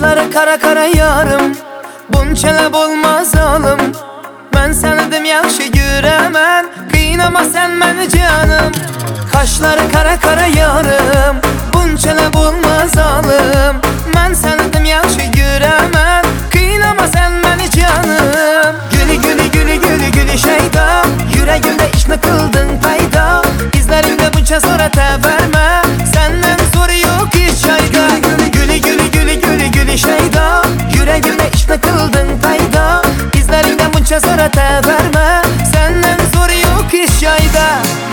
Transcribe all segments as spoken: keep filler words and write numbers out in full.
Kaşları kara kara yarım, bunçalab olmaz alım. Ben senidim yaxşı görəmən, qıynama sen məni canım. Kaşları kara kara yarım, bunçalab olmaz alım. Ben senidim yaxşı görəmən, qıynama sen məni canım. Gülü gülü gülü gülü gülü şeyda, yüreğimde işne kıldın payda. İzlerimde bunca sonra verme, senden soru yok hiç çayda. Gülü gülü gülü gülü gülü şeyda, yüreğimde işne kıldın payda. İzlerimden bunca sonra verme, senden soru yok hiç çayda.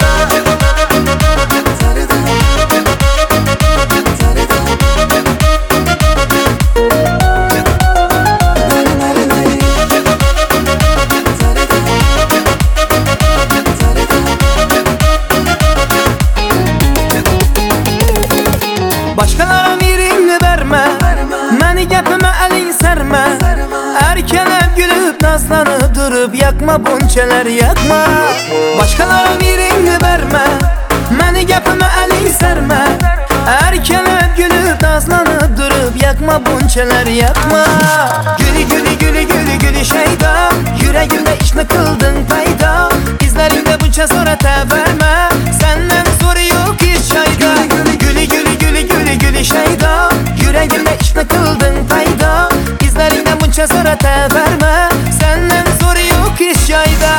Başkalara mirini verme, məni gəpimə əlin sərmə. Erkələm gülüb nazlanıb durub, yakma bunçeler yakma. Başkalara mirini verme, məni gəpimə əlin sərmə. Erkələm gülüb nazlanıb durub, yakma bunçeler yakma. Gülü gülü gülü gülü gülü şeyda, yüreğimde işne kıldın payda. İzlerimde bunca sonra verme, senden soru yok hiç çayda. Gülü gülü gülü gülü gülü şeyda, yüreğimde işne kıldın payda. İzlerinden bunca sonra verme, senden soru yok hiç çayda.